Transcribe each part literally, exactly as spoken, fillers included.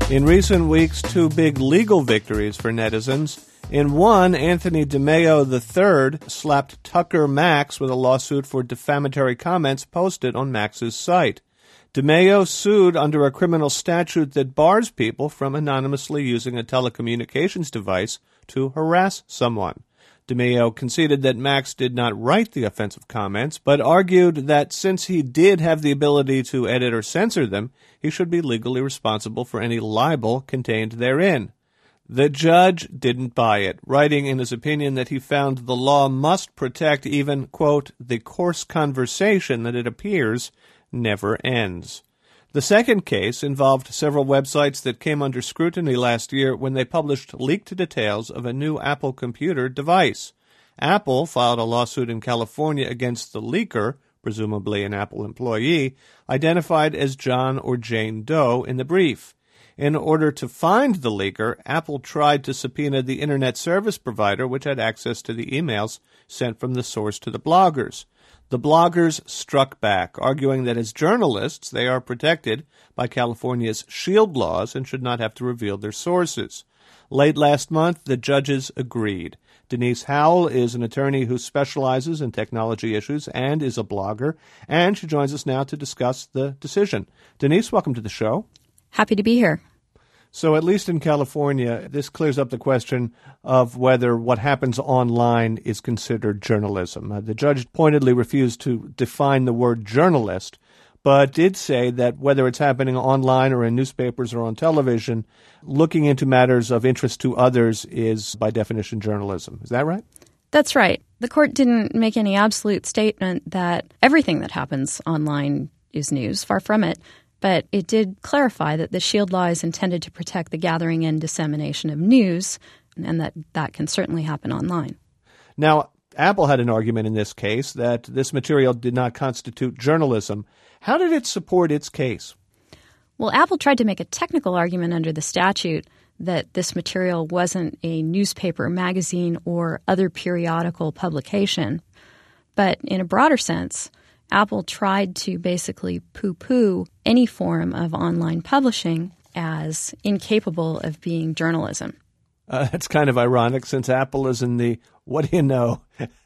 In recent weeks, two big legal victories for netizens. In one, Anthony DeMeo the third slapped Tucker Max with a lawsuit for defamatory comments posted on Max's site. DeMeo sued under a criminal statute that bars people from anonymously using a telecommunications device to harass someone. DeMeo conceded that Max did not write the offensive comments, but argued that since he did have the ability to edit or censor them, he should be legally responsible for any libel contained therein. The judge didn't buy it, writing in his opinion that he found the law must protect even, quote, the coarse conversation that it appears never ends. The second case involved several websites that came under scrutiny last year when they published leaked details of a new Apple computer device. Apple filed a lawsuit in California against the leaker, presumably an Apple employee, identified as John or Jane Doe in the brief. In order to find the leaker, Apple tried to subpoena the Internet service provider, which had access to the emails sent from the source to the bloggers. The bloggers struck back, arguing that as journalists, they are protected by California's SHIELD laws and should not have to reveal their sources. Late last month, the judges agreed. Denise Howell is an attorney who specializes in technology issues and is a blogger, and she joins us now to discuss the decision. Denise, welcome to the show. Happy to be here. So at least in California, this clears up the question of whether what happens online is considered journalism. Uh, the judge pointedly refused to define the word journalist, but did say that whether it's happening online or in newspapers or on television, looking into matters of interest to others is, by definition, journalism. Is that right? That's right. The court didn't make any absolute statement that everything that happens online is news. Far from it. But it did clarify that the SHIELD law is intended to protect the gathering and dissemination of news, and that that can certainly happen online. Now, Apple had an argument in this case that this material did not constitute journalism. How did it support its case? Well, Apple tried to make a technical argument under the statute that this material wasn't a newspaper, magazine, or other periodical publication. But in a broader sense, Apple tried to basically poo-poo any form of online publishing as incapable of being journalism. Uh, that's kind of ironic since Apple is in the, what do you know,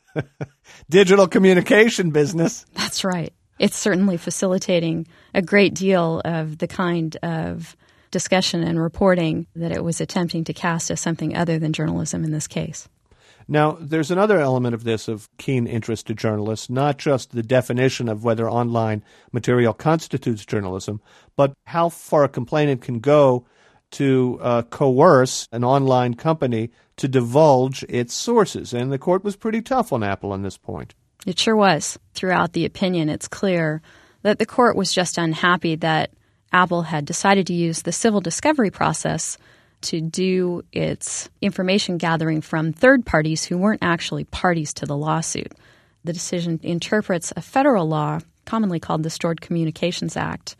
digital communication business. That's right. It's certainly facilitating a great deal of the kind of discussion and reporting that it was attempting to cast as something other than journalism in this case. Now, there's another element of this of keen interest to journalists, not just the definition of whether online material constitutes journalism, but how far a complainant can go to uh, coerce an online company to divulge its sources. And the court was pretty tough on Apple on this point. It sure was. Throughout the opinion, it's clear that the court was just unhappy that Apple had decided to use the civil discovery process to do its information gathering from third parties who weren't actually parties to the lawsuit. The decision interprets a federal law, commonly called the Stored Communications Act,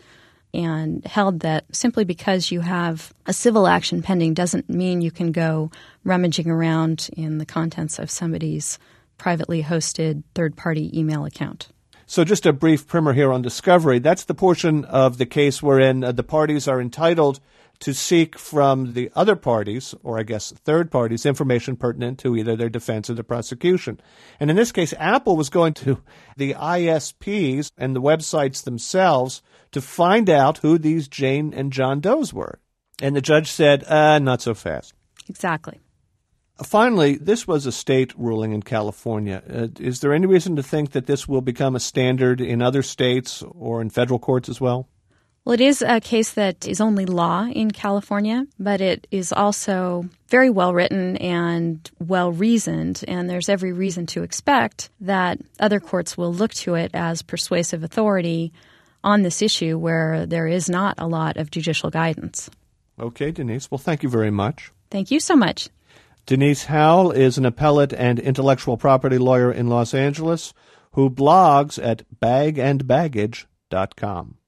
and held that simply because you have a civil action pending doesn't mean you can go rummaging around in the contents of somebody's privately hosted third-party email account. So just a brief primer here on discovery. That's the portion of the case wherein uh, the parties are entitled to seek from the other parties, or I guess third parties, information pertinent to either their defense or the prosecution. And in this case, Apple was going to the I S Ps and the websites themselves to find out who these Jane and John Does were. And the judge said, uh, not so fast. Exactly. Finally, this was a state ruling in California. Uh, is there any reason to think that this will become a standard in other states or in federal courts as well? Well, it is a case that is only law in California, but it is also very well written and well reasoned, and there's every reason to expect that other courts will look to it as persuasive authority on this issue where there is not a lot of judicial guidance. Okay, Denise. Well, thank you very much. Thank you so much. Denise Howell is an appellate and intellectual property lawyer in Los Angeles who blogs at bag and baggage dot com.